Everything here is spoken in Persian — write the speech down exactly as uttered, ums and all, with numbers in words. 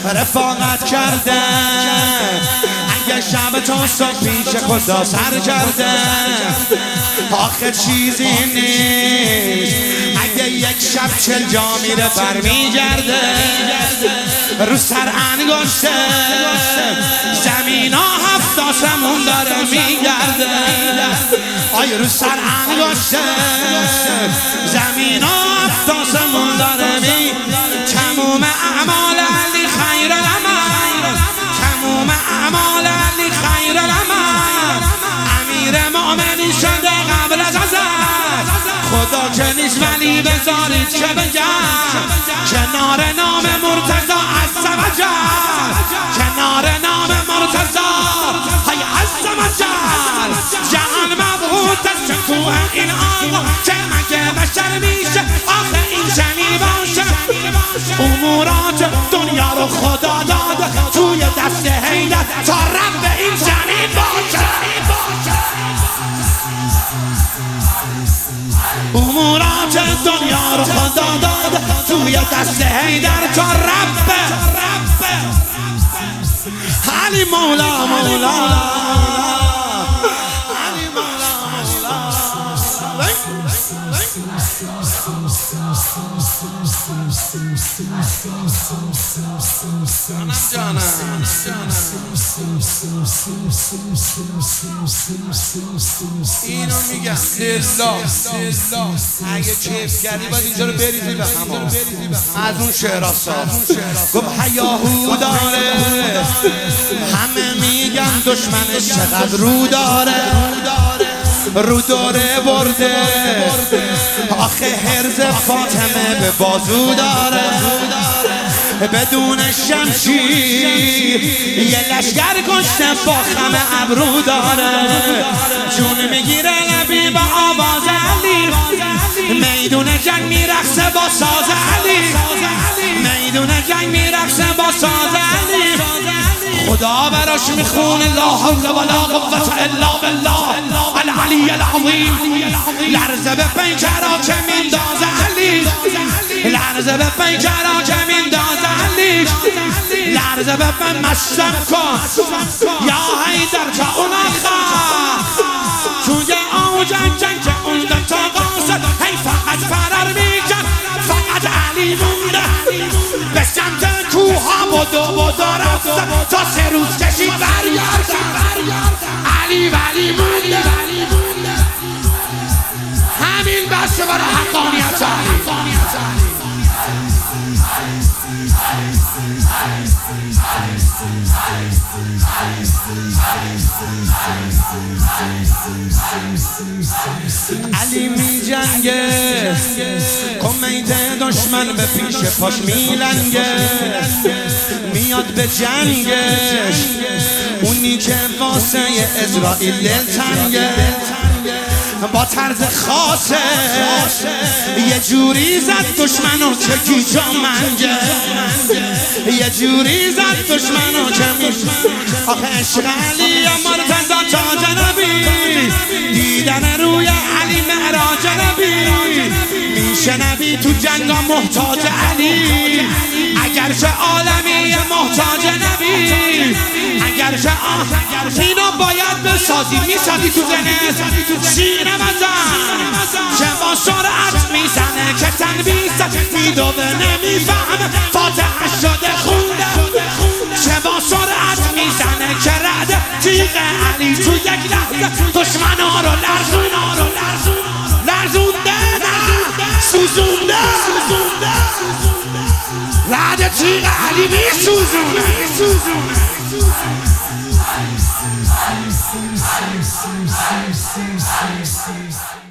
رفاقت کرده، اگه شب تا صبح پیش خدا سر کرده، آخه چیزی نیست اگه یک شب چل جا میره برمیگرده. رو سر انگشته زمین ها هفت آسمون داره میگرده. آی رو سر انگشته زمین ها هفت آسمون داره می. تموم اعمال علی خیر العمل، تموم اعمال علی خیر العمل. امیر مومنین شده قبل از ازل، خدا که نیست ولی بذارید که بگم، کنار نام مرتضی عز و جل، کنار نام مرتضی های عز و جل. جهان مبهوت از شکوه این آقا که مگه بشر میشه آخه این چنین باشه. امورات دنیا رو خدا داده توی دست حیدر تا رب این چنین باشه. امورات دنیا رو خدا داده توی دست حیدر تا رب علی مولا مولا علی مولا جانم اینو میگم لله اگه کیف کردی باید اینجا رو بریزی به هم از اون شعرها ساخت. گفت هیاهو داره همه میگن دشمنش چقدر رو داره، رو داره برده آخه حرز فاطمه به بازو داره. بدون شمشیر یه لشگر کشته با خم ابرو داره. جون میگیره نبی با آواز علی، میدون جنگ میرقصه با ساز علی، میدون جنگ میرقصه با ساز علی. خدا براش میخونه لا حول ولا قوة الا بالله العلی العظیم. لرزه به پیکرها که میندازه علی، لرزه به پیکرها که میندازه علی، لرزه به پن مشتم کن یا حیدر تا اون آخر توی آوج جنگ که اون دو تا قاصد هی فقط فرار میکن، فقط علی مونده به سمت کوها بدو بدو رفتن تا سه روز کشید برگردن. علی ولی مونده، همین بسته برای حقانیت علی. علی می جنگه کمیت دشمن به پیش پاش میلنگه، میاد به جنگش اونی که واسه اسرائیل دلتنگه. با طرز خاصه یه جوری زد دشمنو که گیجا منگه، یه جوری زد دشمنو که می. آخه عشق علی مرتضی تاج نبی، دیدن روی علی معراج نبی. میشه نبی تو جنگا محتاج علی، اگرچه عالمی محتاج نبی، اگرچه آه اینو باید بسازی. میسازی تو زنه سینه بزن چه با سرعت میزنه که تنبیست میدوه نمیفهم فاتحه شده خونده، چه با سرعت میزنه که رعد تیغ علی تو یک لحظه دشمنا رو لرزونه لرزونده نه سوزونده، رعد تیغ علی میسوزونه. Sim, sim, sim, sim, sim, sim, sim.